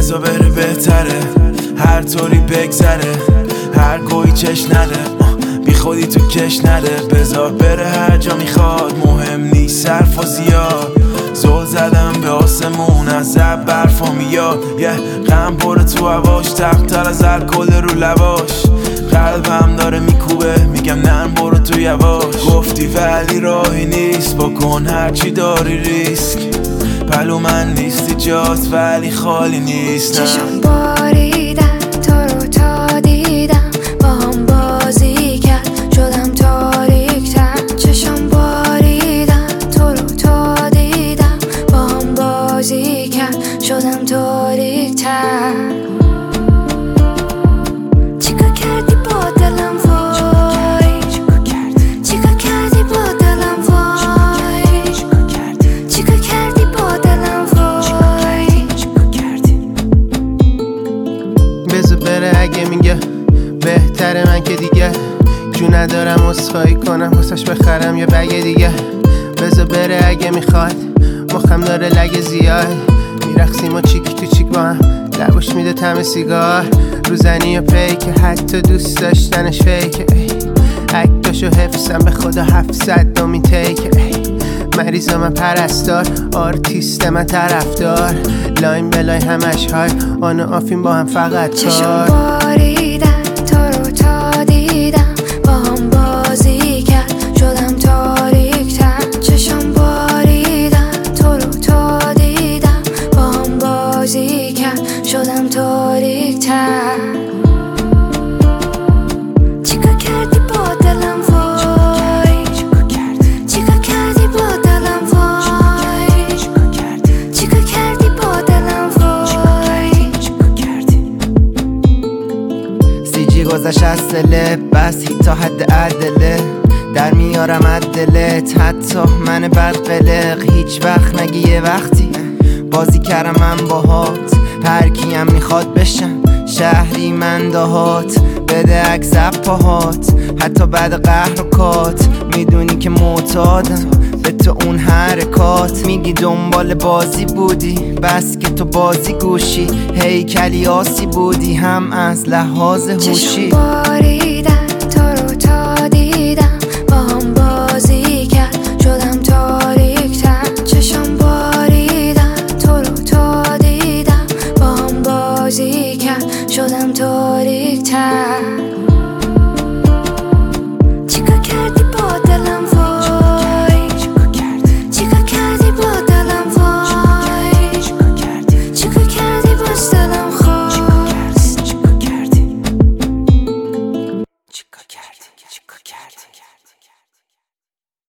بذار بره بهتره، هر طوری بگذره، هر گویی چش نده، بی خودی تو کش نده. بذار بره هر جا میخواد، مهم نیست حرف و زیاد. زل زدم به آسمون، از زب برفا میاد. غم برو تو هواش، تقتر از الکل رو لباش. قلبم داره میکوبه، میگم نرم برو تو یواش. گفتی ولی راهی نیست، بکن هرچی داری ریسک. پلو من نیستی جات ولی خالی نیست. چشم باریدن تو رو تا دیدم، با هم بازی کرد شدم تاریک تر. چشم باریدن تو رو تا دیدم، با هم بازی کرد شدم تاریک تر. چیکار کردی با دلم وای، چیکار کردی با دلم وای، چیکار کردی با دلم وای. بذار بره اگه میگه بهتره، من که دیگه جو ندارم عذرخواهی کنم واسش بخرم یه بگه دیگه. بذار بره اگه میخواد، مخم داره لگه زیاد. میرقصیم و چیک تو چیک با هم، لبوش میده طعم سیگار. روزنی و پیکه، حتی دوست داشتنش فیکه. اکتاشو حفظم به خدا 700 دومی تیکه. مریضا من پرستار، آرتیست من طرفدار. لاین بلای همش های آن و آفین با هم فقط کار. چشم باریدن تو رو تا دیدم، با هم بازی کرد شدم تاریک تر. چشم باریدن تو رو تا دیدم، با هم بازی کرد شدم تاریک تر. چیکار کردی با دلم وای، چیکار کردی با دلم وای، چیکار کردی با دلم وای. سیجی گذشت از سله، بس تا حد عدله. در میارم از دلت، حتی من بد قلق. هیچ وقت نگی یه وقتی بازی کردم من باهات. هر کیم میخواد بشم شهری من دهات. بده عکس پاهات، حتی بعد قهر و کات. میدونی که معتادم به تو اون حرکات. میگی دنبال بازی بودی، بس که تو بازی گوشی. هیکلی آسی بودی هم از لحاظ هوشی. چشم باریدن